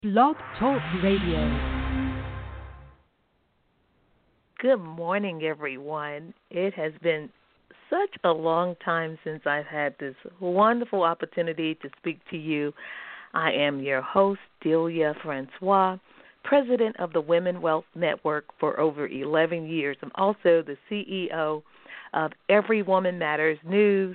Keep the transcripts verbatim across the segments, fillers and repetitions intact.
Blog Talk Radio. Good morning, everyone. It has been such a long time since I've had this wonderful opportunity to speak to you. I am your host, Delia Francois, president of the Women Wealth Network for over eleven years. I'm also the C E O of Every Woman Matters News.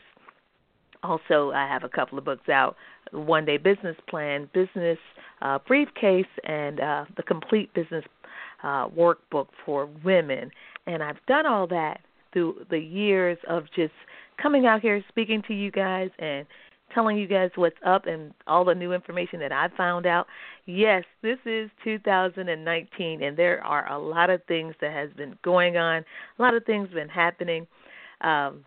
Also, I have a couple of books out, One Day Business Plan, Business uh, Briefcase, and uh, the Complete Business uh, Workbook for Women. And I've done all that through the years of just coming out here, speaking to you guys, and telling you guys what's up and all the new information that I've found out. Yes, this is two thousand nineteen, and there are a lot of things that has been going on, a lot of things been happening. Um,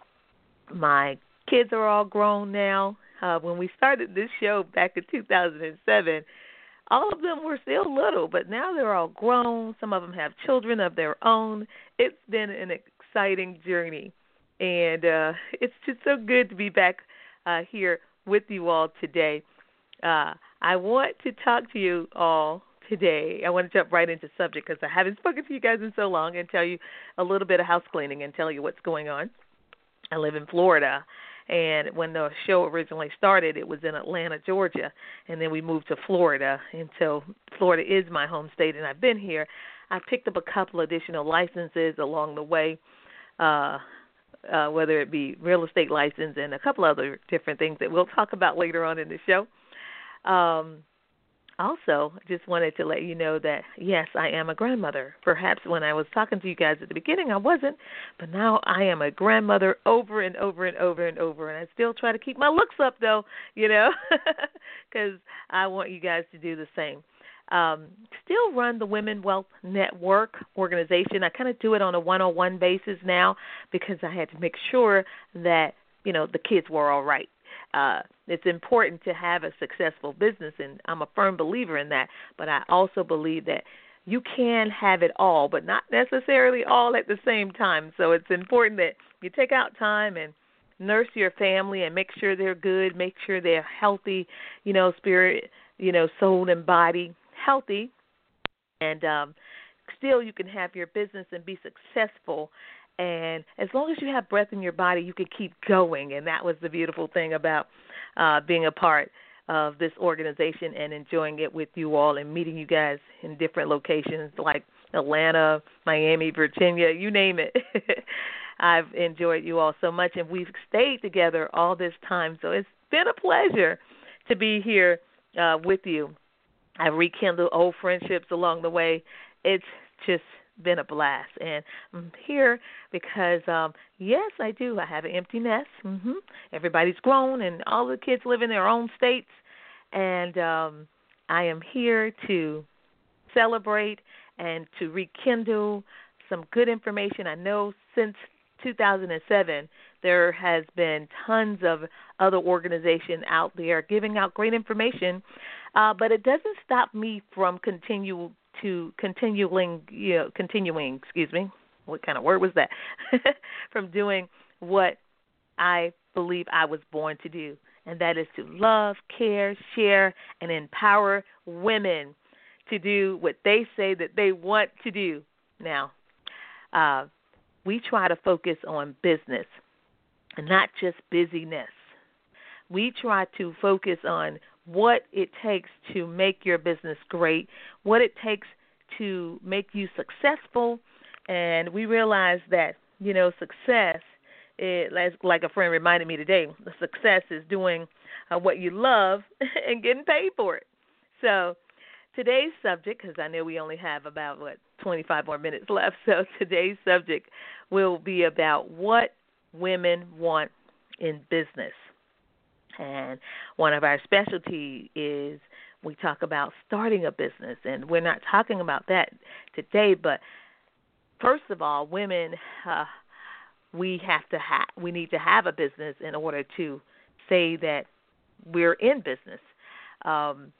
my kids are all grown now. Uh, when we started this show back in two thousand seven, all of them were still little, but now they're all grown. Some of them have children of their own. It's been an exciting journey, and uh, it's just so good to be back uh, here with you all today. Uh, I want to talk to you all today. I want to jump right into subject because I haven't spoken to you guys in so long, and tell you a little bit of house cleaning and tell you what's going on. I live in Florida. And when the show originally started, it was in Atlanta, Georgia, and then we moved to Florida. And so Florida is my home state, and I've been here. I picked up a couple additional licenses along the way, uh, uh, whether it be real estate license and a couple other different things that we'll talk about later on in the show. Um, Also, just wanted to let you know that, yes, I am a grandmother. Perhaps when I was talking to you guys at the beginning, I wasn't, but now I am a grandmother over and over and over and over, and I still try to keep my looks up, though, you know, because I want you guys to do the same. Um, still run the Women Wealth Network organization. I kind of do it on a one-on-one basis now because I had to make sure that, you know, the kids were all right. Uh, it's important to have a successful business, and I'm a firm believer in that. But I also believe that you can have it all, but not necessarily all at the same time. So it's important that you take out time and nurse your family and make sure they're good, make sure they're healthy, you know, spirit, you know, soul and body healthy. And um, still you can have your business and be successful. And as long as you have breath in your body, you can keep going. And that was the beautiful thing about uh, being a part of this organization and enjoying it with you all and meeting you guys in different locations like Atlanta, Miami, Virginia, you name it. I've enjoyed you all so much, and we've stayed together all this time. So it's been a pleasure to be here uh, with you. I've rekindled old friendships along the way. It's just been a blast, and I'm here because um yes, I do. I have an empty nest. Mm-hmm. Everybody's grown, and all the kids live in their own states, and um I am here to celebrate and to rekindle some good information. I know since two thousand seven there has been tons of other organizations out there giving out great information, uh, but it doesn't stop me from continue to continuing, you know, continuing, excuse me, what kind of word was that, from doing what I believe I was born to do, and that is to love, care, share, and empower women to do what they say that they want to do. Now, uh, we try to focus on business and not just busyness. We try to focus on what it takes to make your business great, what it takes to make you successful. And we realize that, you know, success, it, like a friend reminded me today, the success is doing uh, what you love and getting paid for it. So today's subject, because I know we only have about, what, twenty-five more minutes left, so today's subject will be about what women want in business. And one of our specialty is we talk about starting a business, and we're not talking about that today. But first of all, women, uh, we have to have, we need to have a business in order to say that we're in business. Um,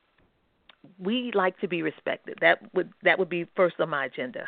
we like to be respected. That would that would be first on my agenda.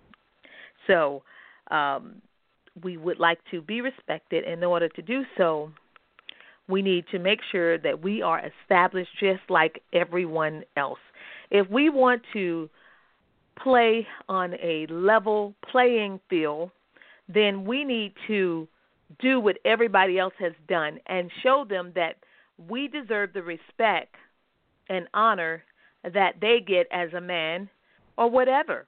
So um, we would like to be respected. In order to do so, we need to make sure that we are established just like everyone else. if we want to play on a level playing field, then we need to do what everybody else has done and show them that we deserve the respect and honor that they get as a man or whatever.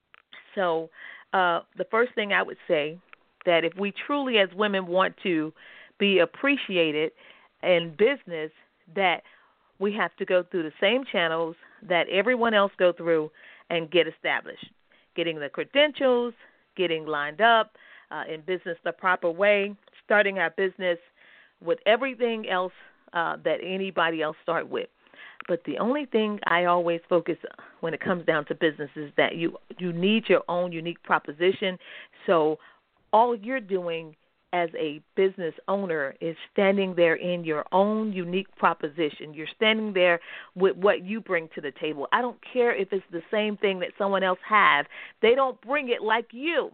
So uh, the first thing I would say, that if we truly as women want to be appreciated in business, that we have to go through the same channels that everyone else go through and get established, getting the credentials, getting lined up uh, in business the proper way, starting our business with everything else uh, that anybody else start with. But the only thing I always focus when it comes down to business is that you you need your own unique proposition. So all you're doing as a business owner is standing there in your own unique proposition. You're standing there with what you bring to the table. I don't care if it's the same thing that someone else have. They don't bring it like you.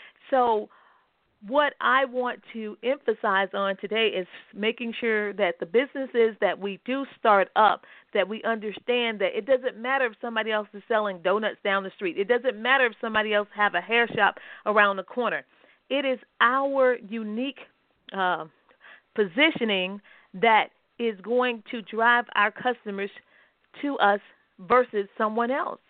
So what I want to emphasize on today is making sure that the businesses that we do start up, that we understand that it doesn't matter if somebody else is selling donuts down the street. It doesn't matter if somebody else have a hair shop around the corner. It is our unique uh, positioning that is going to drive our customers to us versus someone else.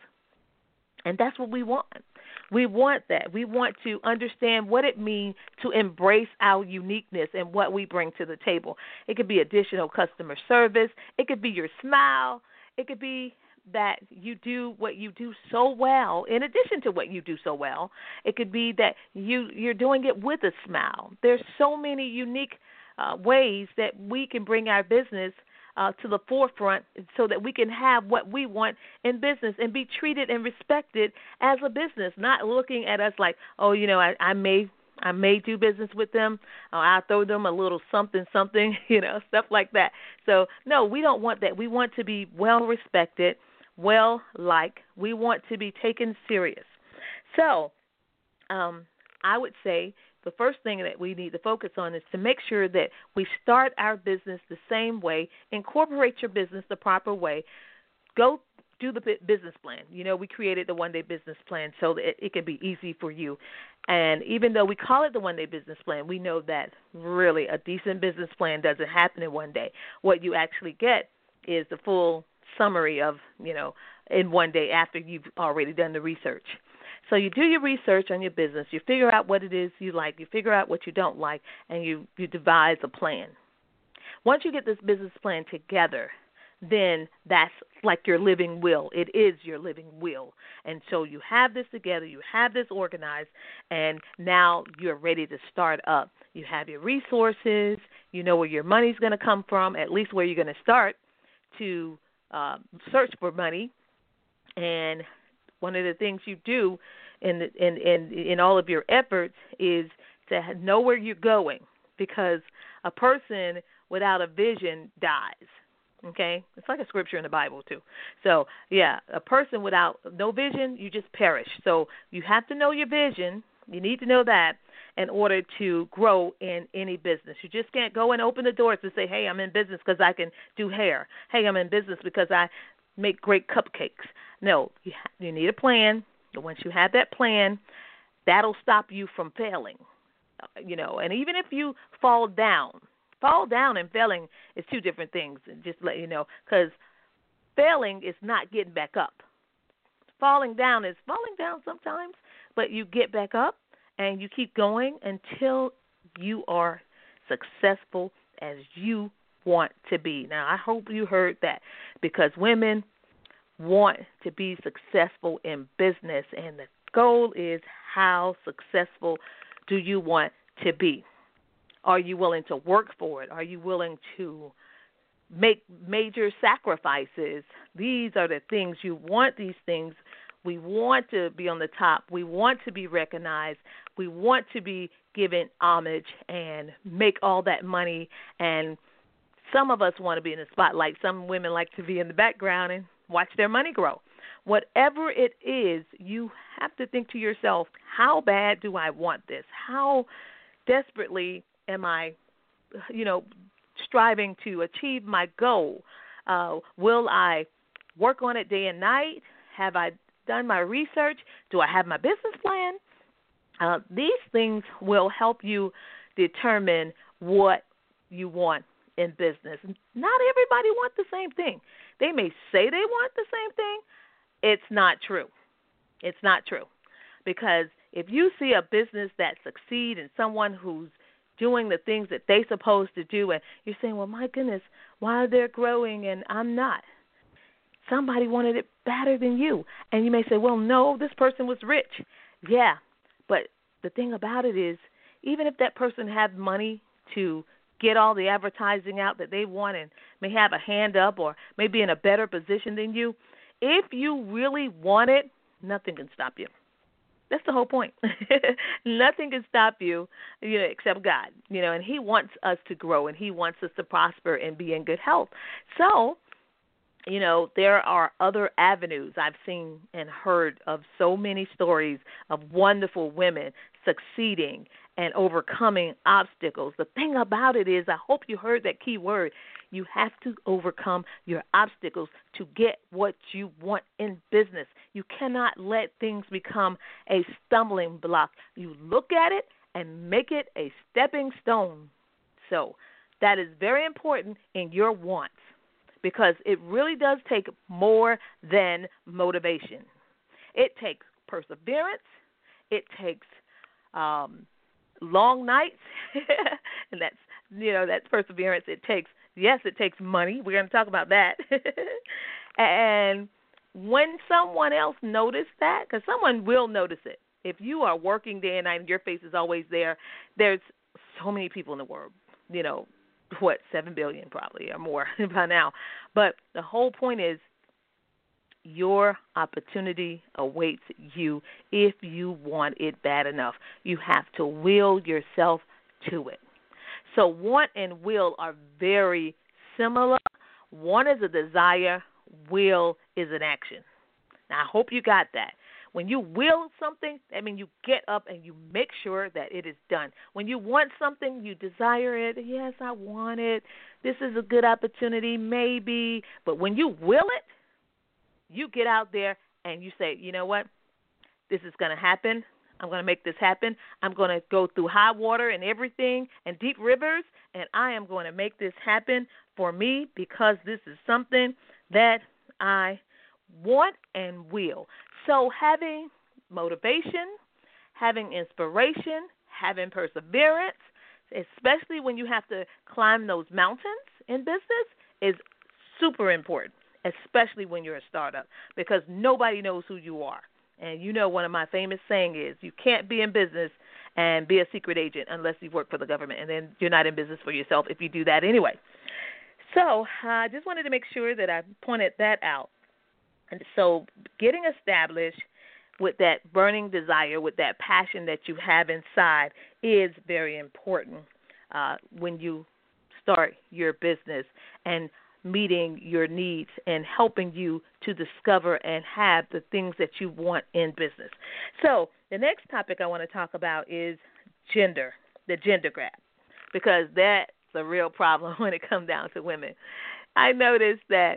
And that's what we want. We want that. We want to understand what it means to embrace our uniqueness and what we bring to the table. It could be additional customer service. It could be your smile. It could be that you do what you do so well. In addition to what you do so well, it could be that you, you're doing it with a smile. There's so many unique uh, ways that we can bring our business Uh, to the forefront so that we can have what we want in business and be treated and respected as a business, not looking at us like, oh, you know, I, I may I may do business with them. Or I'll throw them a little something, something, you know, stuff like that. So, no, we don't want that. We want to be well respected, well liked. We want to be taken serious. So um, I would say the first thing that we need to focus on is to make sure that we start our business the same way, incorporate your business the proper way, go do the business plan. You know, we created the one-day business plan so that it, it can be easy for you. And even though we call it the one-day business plan, we know that really a decent business plan doesn't happen in one day. What you actually get is the full summary of, you know, in one day after you've already done the research. So you do your research on your business, you figure out what it is you like, you figure out what you don't like, and you, you devise a plan. Once you get this business plan together, then that's like your living will. It is your living will. And so you have this together, you have this organized, and now you're ready to start up. You have your resources, you know where your money's going to come from, at least where you're going to start to uh, search for money. And one of the things you do in, the, in in in all of your efforts is to know where you're going, because a person without a vision dies. Okay? It's like a scripture in the Bible, too. So, yeah, a person without no vision, you just perish. So you have to know your vision. You need to know that in order to grow in any business. You just can't go and open the doors and say, hey, I'm in business because I can do hair. Hey, I'm in business because I make great cupcakes. No, you, ha- you need a plan. Once you have that plan, that'll stop you from failing. Uh, you know, and even if you fall down, fall down and failing is two different things. Just to let you know, because failing is not getting back up. Falling down is falling down sometimes, but you get back up and you keep going until you are successful as you want to be. Now, I hope you heard that, because women want to be successful in business, and the goal is, how successful do you want to be? Are you willing to work for it? Are you willing to make major sacrifices? These are the things you want. These things we want to be on the top. We want to be recognized. We want to be given homage and make all that money. And some of us want to be in the spotlight. Some women like to be in the background and watch their money grow. Whatever it is, you have to think to yourself, how bad do I want this? How desperately am I, you know, striving to achieve my goal? Uh, will I work on it day and night? Have I done my research? Do I have my business plan? Uh, these things will help you determine what you want in business. Not everybody wants the same thing. They may say they want the same thing. It's not true. It's not true. Because if you see a business that succeeds and someone who's doing the things that they're supposed to do, and you're saying, well, my goodness, why are they growing and I'm not? Somebody wanted it better than you. And you may say, well, no, this person was rich. Yeah, but the thing about it is, even if that person had money to get all the advertising out that they want and may have a hand up or may be in a better position than you, if you really want it, nothing can stop you. That's the whole point. Nothing can stop you, you know, except God, you know, and he wants us to grow and he wants us to prosper and be in good health. So, you know, there are other avenues. I've seen and heard of so many stories of wonderful women succeeding and overcoming obstacles. The thing about it is, I hope you heard that key word. You have to overcome your obstacles to get what you want in business. You cannot let things become a stumbling block. You look at it and make it a stepping stone. So that is very important in your wants, because it really does take more than motivation. It takes perseverance. It takes um, long nights, and that's, you know, that's perseverance. It takes, yes, it takes money. We're going to talk about that. And when someone else notices that, because someone will notice it. If you are working day and night and your face is always there, there's so many people in the world, you know, what, seven billion probably or more by now. But the whole point is, your opportunity awaits you if you want it bad enough. You have to will yourself to it. So want and will are very similar. Want is a desire, will is an action. Now, I hope you got that. When you will something, that means you get up and you make sure that it is done. When you want something, you desire it. Yes, I want it. This is a good opportunity, maybe. But when you will it, you get out there and you say, you know what? This is going to happen. I'm going to make this happen. I'm going to go through high water and everything and deep rivers, and I am going to make this happen for me because this is something that I want and will. So having motivation, having inspiration, having perseverance, especially when you have to climb those mountains in business, is super important, especially when you're a startup, because nobody knows who you are. And you know, one of my famous saying is, you can't be in business and be a secret agent unless you work for the government, and then you're not in business for yourself if you do that anyway. So I uh, just wanted to make sure that I pointed that out. And so getting established with that burning desire, with that passion that you have inside is very important uh, when you start your business and meeting your needs and helping you to discover and have the things that you want in business. So the next topic I want to talk about is gender, the gender gap, because that's a real problem when it comes down to women. I noticed that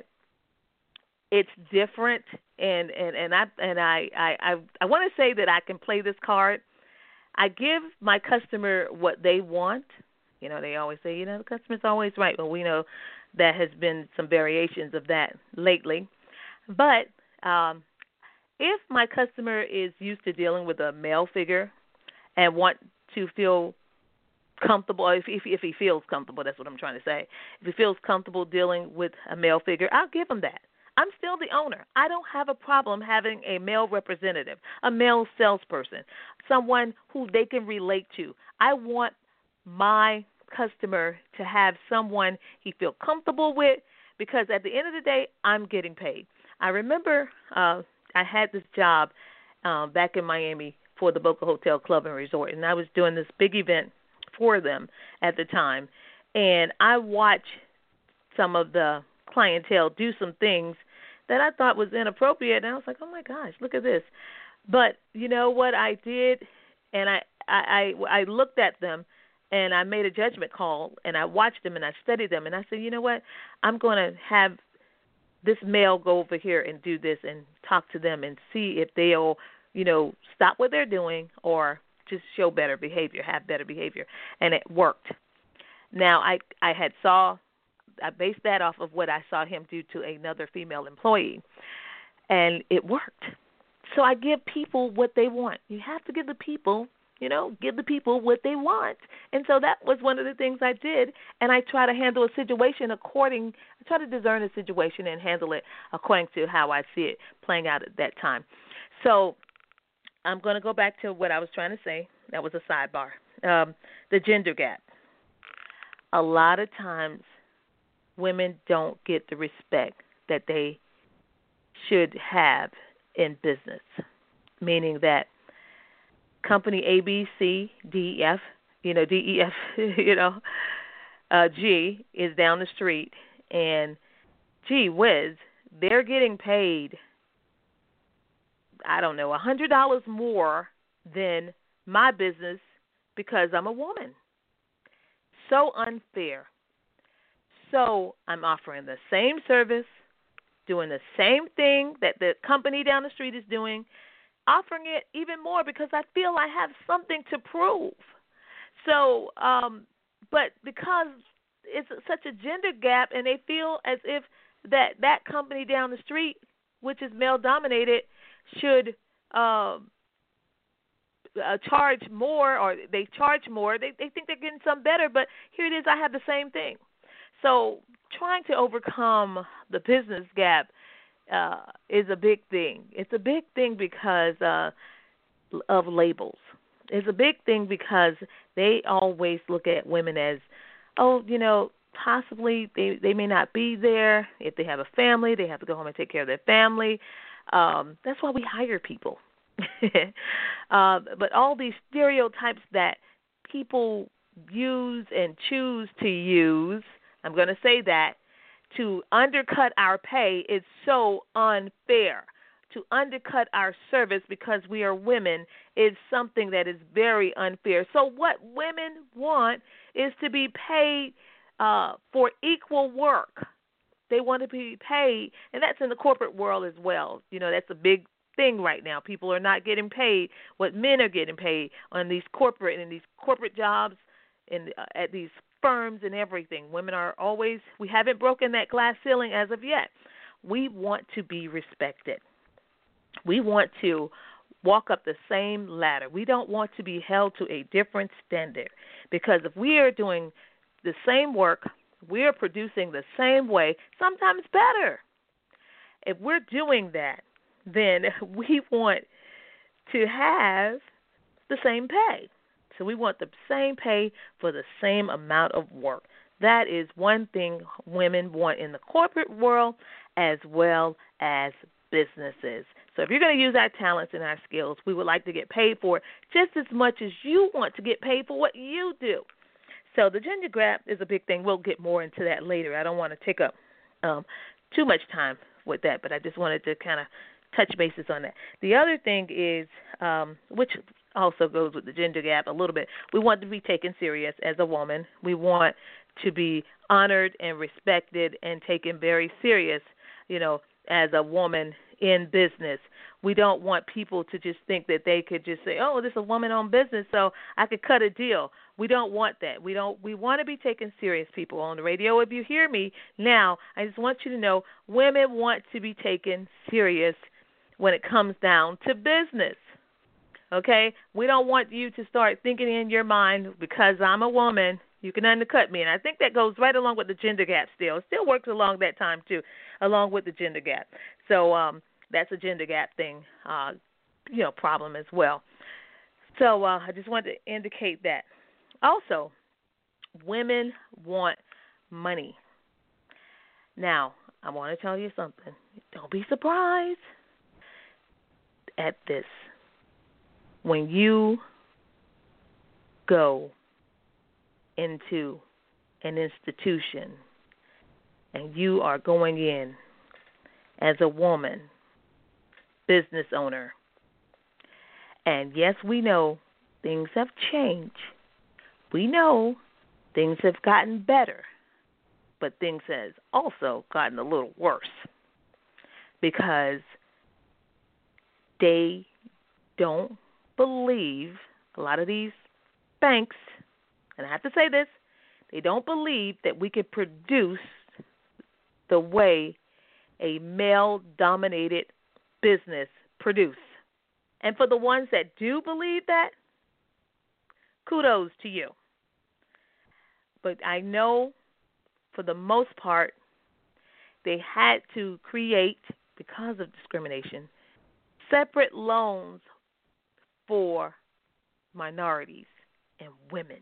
it's different, and, and, and I and I, I, I, I want to say that I can play this card. I give my customer what they want. You know, they always say, you know, the customer's always right. Well, we know that has been some variations of that lately. But um, if my customer is used to dealing with a male figure and want to feel comfortable, if, if, if he feels comfortable, that's what I'm trying to say. If he feels comfortable dealing with a male figure, I'll give him that. I'm still the owner. I don't have a problem having a male representative, a male salesperson, someone who they can relate to. I want my customer to have someone he feel comfortable with, because at the end of the day, I'm getting paid. I remember uh, I had this job uh, back in Miami for the Boca Hotel Club and Resort, and I was doing this big event for them at the time, and I watched some of the clientele do some things that I thought was inappropriate, and I was like, oh my gosh, look at this. But you know what I did, and I, I, I, I looked at them, and I made a judgment call, and I watched them, and I studied them, and I said, you know what, I'm going to have this male go over here and do this and talk to them and see if they'll, you know, stop what they're doing or just show better behavior, have better behavior. And it worked. Now, I, I had saw, I based that off of what I saw him do to another female employee, and it worked. So I give people what they want. You have to give the people, you know, give the people what they want. And so that was one of the things I did, and I try to handle a situation according, I try to discern a situation and handle it according to how I see it playing out at that time. So I'm going to go back to what I was trying to say. That was a sidebar. Um, the gender gap. A lot of times women don't get the respect that they should have in business, meaning that company A, B, C, D, E, F, you know, D, E, F, you know, uh, G is down the street, and gee whiz, they're getting paid, I don't know, one hundred dollars more than my business because I'm a woman. So unfair. So I'm offering the same service, doing the same thing that the company down the street is doing, offering it even more because I feel I have something to prove. So, um, but because it's such a gender gap and they feel as if that that company down the street, which is male-dominated, should um, uh, charge more, or they charge more. They, they think they're getting some better, but here it is, I have the same thing. So trying to overcome the business gap uh, is a big thing. It's a big thing because uh, of labels. It's a big thing because they always look at women as, oh, you know, possibly they, they may not be there. If they have a family, they have to go home and take care of their family. Um, that's why we hire people. uh, but all these stereotypes that people use and choose to use, I'm going to say that, to undercut our pay is so unfair. To undercut our service because we are women is something that is very unfair. So what women want is to be paid uh, for equal work. They want to be paid, and that's in the corporate world as well. You know, that's a big thing right now. People are not getting paid what men are getting paid on these corporate and these corporate jobs and uh, at these firms and everything. Women are always, we haven't broken that glass ceiling as of yet. We want to be respected. We want to walk up the same ladder. We don't want to be held to a different standard, because if we are doing the same work, we are producing the same way, sometimes better. If we're doing that, then we want to have the same pay. So we want the same pay for the same amount of work. That is one thing women want in the corporate world as well as businesses. So if you're going to use our talents and our skills, we would like to get paid for it just as much as you want to get paid for what you do. So the gender gap is a big thing. We'll get more into that later. I don't want to take up um, too much time with that, but I just wanted to kind of touch bases on that. The other thing is, um, which also goes with the gender gap a little bit, we want to be taken serious as a woman. We want to be honored and respected and taken very serious, you know, as a woman in business. We don't want people to just think that they could just say, oh, this is a woman-owned business, so I could cut a deal. We don't want that. We don't. We want to be taken serious, people on the radio. If you hear me now, I just want you to know women want to be taken serious when it comes down to business. Okay? We don't want you to start thinking in your mind, because I'm a woman, you can undercut me. And I think that goes right along with the gender gap still. It still works along that time, too, along with the gender gap. So um, that's a gender gap thing, uh, you know, problem as well. So uh, I just wanted to indicate that. Also, women want money. Now, I want to tell you something. Don't be surprised at this. When you go into an institution and you are going in as a woman, business owner, and yes, we know things have changed. We know things have gotten better, but things have also gotten a little worse. because they don't believe, a lot of these banks, and I have to say this, they don't believe that we can produce the way a male-dominated business produce. And for the ones that do believe that, kudos to you. But I know for the most part, they had to create, because of discrimination, separate loans for minorities and women.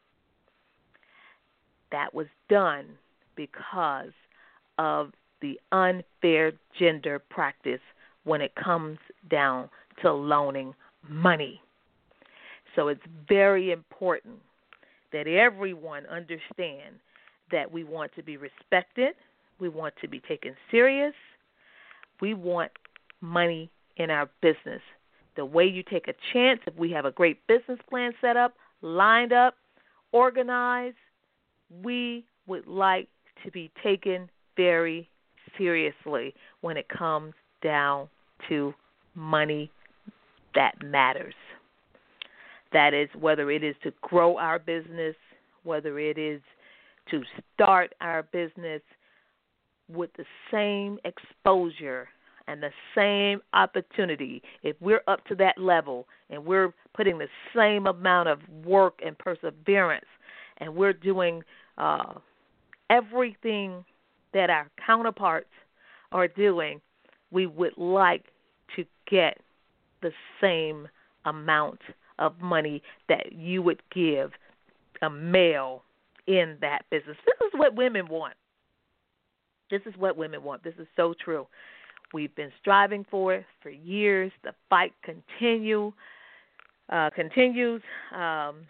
That was done because of the unfair gender practice when it comes down to loaning money. So it's very important that everyone understand that we want to be respected, we want to be taken serious, we want money in our business. The way you take a chance, if we have a great business plan set up, lined up, organized, we would like to be taken very seriously when it comes down to money that matters. That is whether it is to grow our business, whether it is to start our business with the same exposure and the same opportunity. If we're up to that level and we're putting the same amount of work and perseverance and we're doing uh, everything that our counterparts are doing, we would like to get the same amount of money that you would give a male in that business. This is what women want. This is what women want. This is so true. We've been striving for it for years. The fight continue, uh, continues. Um,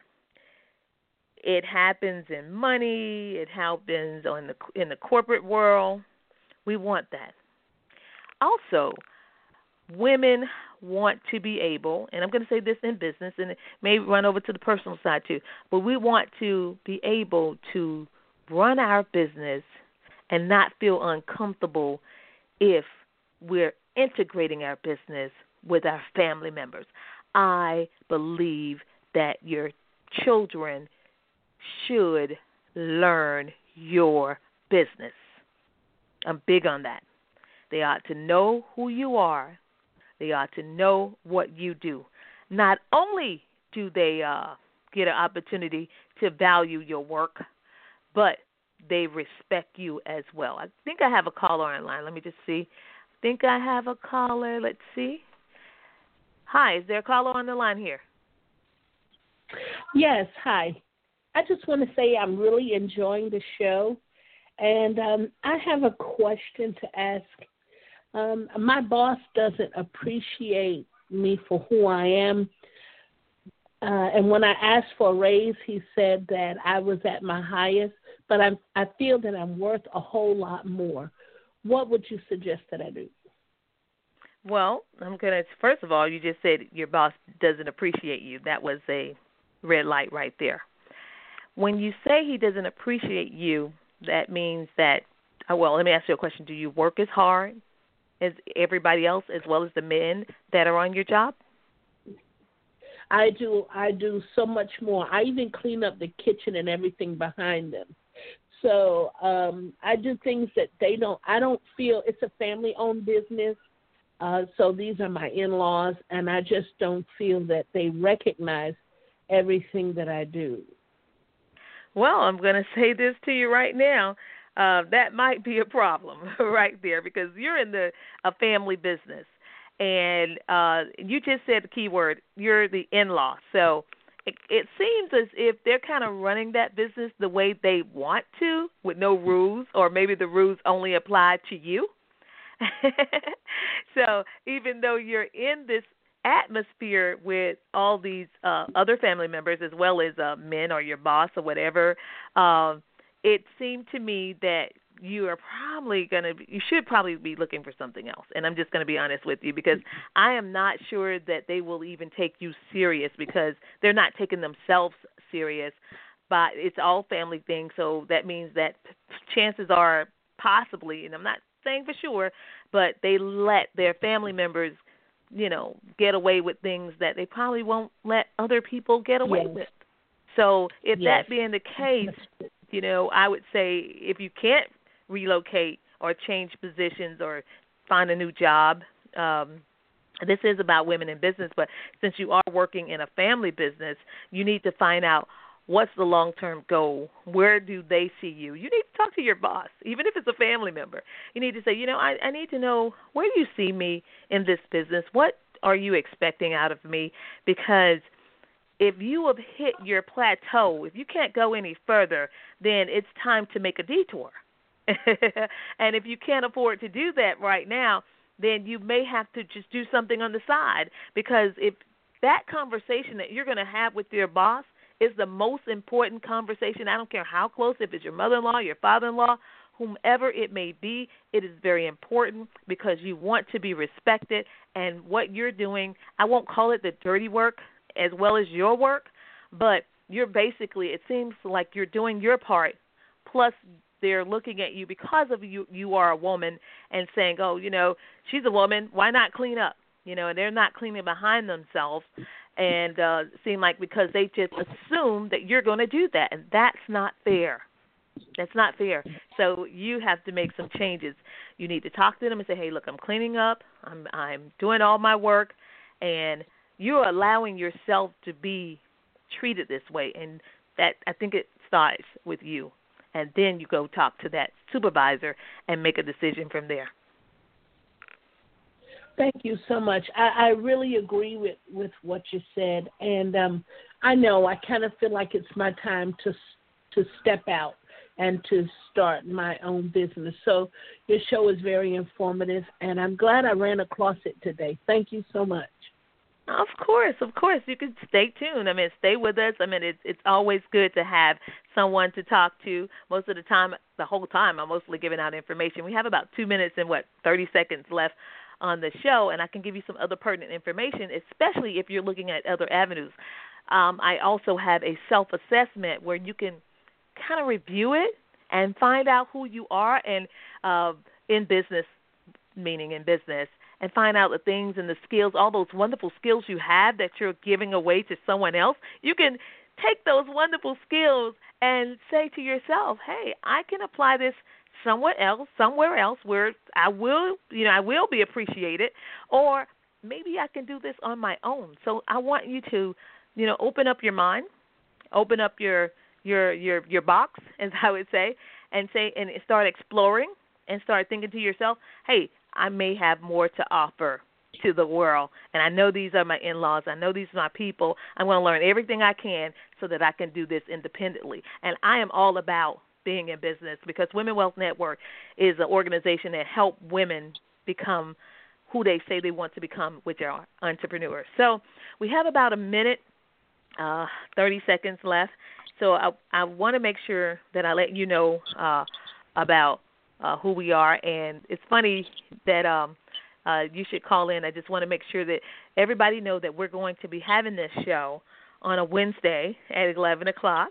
it happens in money. It happens on the, in the corporate world. We want that. Also, women want to be able, and I'm going to say this in business, and it may run over to the personal side too, but we want to be able to run our business and not feel uncomfortable if we're integrating our business with our family members. I believe that your children should learn your business. I'm big on that. They ought to know who you are. They ought to know what you do. Not only do they uh, get an opportunity to value your work, but they respect you as well. I think I have a caller online. Let me just see. I think I have a caller. Let's see. Hi, is there a caller on the line here? Yes, hi. I just want to say I'm really enjoying the show, and um, I have a question to ask. Um, my boss doesn't appreciate me for who I am, uh, and when I asked for a raise, he said that I was at my highest, but I I feel that I'm worth a whole lot more. What would you suggest that I do? Well, I'm going to, first of all, you just said your boss doesn't appreciate you. That was a red light right there. When you say he doesn't appreciate you, that means that, well, let me ask you a question. Do you work as hard as everybody else, as well as the men that are on your job? I do. I do so much more. I even clean up the kitchen and everything behind them. So um, I do things that they don't. I don't feel it's a family-owned business. Uh, so these are my in-laws, and I just don't feel that they recognize everything that I do. Well, I'm going to say this to you right now. Uh, that might be a problem right there, because you're in the a family business, and uh, you just said the key word. You're the in-law, so it, it seems as if they're kind of running that business the way they want to, with no rules, or maybe the rules only apply to you. So even though you're in this atmosphere with all these uh, other family members, as well as uh, men or your boss or whatever, um, it seemed to me that you are probably going to, you should probably be looking for something else. And I'm just going to be honest with you, because I am not sure that they will even take you serious, because they're not taking themselves serious. But it's all family things, so that means that chances are possibly, and I'm not saying for sure, but they let their family members, you know, get away with things that they probably won't let other people get away yes. with. So if yes. that being the case, you know, I would say if you can't relocate or change positions or find a new job, um, this is about women in business, but since you are working in a family business, you need to find out what's the long-term goal. Where do they see you? You need to talk to your boss, even if it's a family member. You need to say, you know, I, I need to know, where do you see me in this business? What are you expecting out of me? Because if you have hit your plateau, if you can't go any further, then it's time to make a detour. And if you can't afford to do that right now, then you may have to just do something on the side, because if that conversation that you're going to have with your boss is the most important conversation, I don't care how close, if it's your mother-in-law, your father-in-law, whomever it may be, it is very important because you want to be respected, and what you're doing, I won't call it the dirty work as well as your work, but you're basically, it seems like you're doing your part, plus they're looking at you because of you, you are a woman, and saying, oh, you know, she's a woman, why not clean up? You know, and they're not cleaning behind themselves, and uh, seem like because they just assume that you're going to do that, and that's not fair. That's not fair. So you have to make some changes. You need to talk to them and say, hey, look, I'm cleaning up, I'm I'm doing all my work, and you're allowing yourself to be treated this way, and that I think it starts with you. And then you go talk to that supervisor and make a decision from there. Thank you so much. I, I really agree with, with what you said. And um, I know I kind of feel like it's my time to to step out and to start my own business. So your show is very informative, and I'm glad I ran across it today. Thank you so much. Of course, of course. You can stay tuned. I mean, stay with us. I mean, it's it's always good to have someone to talk to. Most of the time, the whole time, I'm mostly giving out information. We have about two minutes and, what, thirty seconds left on the show, and I can give you some other pertinent information, especially if you're looking at other avenues. Um, I also have a self-assessment where you can kind of review it and find out who you are and uh, in business, meaning in business, and find out the things and the skills, all those wonderful skills you have that you're giving away to someone else. You can take those wonderful skills and say to yourself, hey, I can apply this somewhere else, somewhere else where I will, you know, I will be appreciated, or maybe I can do this on my own. So I want you to, you know, open up your mind, open up your your your your box, as I would say, and say and start exploring and start thinking to yourself, hey, I may have more to offer to the world, and I know these are my in-laws. I know these are my people. I'm going to learn everything I can so that I can do this independently. And I am all about being in business because Women Wealth Network is an organization that helps women become who they say they want to become, which are entrepreneurs. So we have about a minute, uh, thirty seconds left. So I, I want to make sure that I let you know uh, about Uh, who we are, and it's funny that um, uh, you should call in. I just want to make sure that everybody know that we're going to be having this show on a Wednesday at eleven o'clock,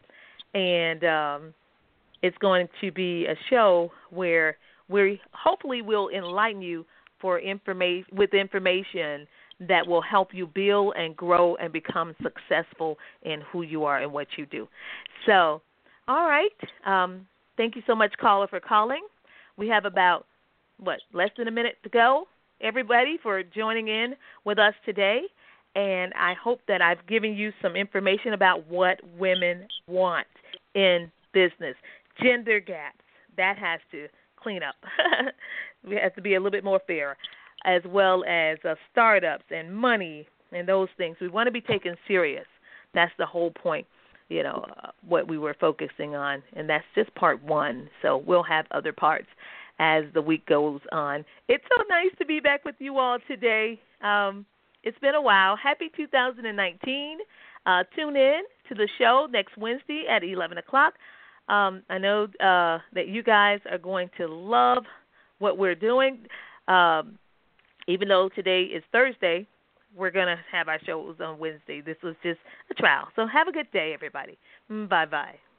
and um, it's going to be a show where we hopefully will enlighten you for information with information that will help you build and grow and become successful in who you are and what you do. So, all right. Um, Thank you so much, caller, for calling. We have about, what, less than a minute to go. Everybody for joining in with us today. And I hope that I've given you some information about what women want in business. Gender gaps, that has to clean up. We have to be a little bit more fair, as well as uh, startups and money and those things. We want to be taken serious. That's the whole point. You know, uh, what we were focusing on, and that's just part one. So we'll have other parts as the week goes on. It's so nice to be back with you all today. Um, it's been a while. Happy two thousand nineteen. Uh, tune in to the show next Wednesday at eleven o'clock. Um, I know uh, that you guys are going to love what we're doing. Um, even though today is Thursday, we're going to have our shows on Wednesday. This was just a trial. So have a good day, everybody. Bye-bye.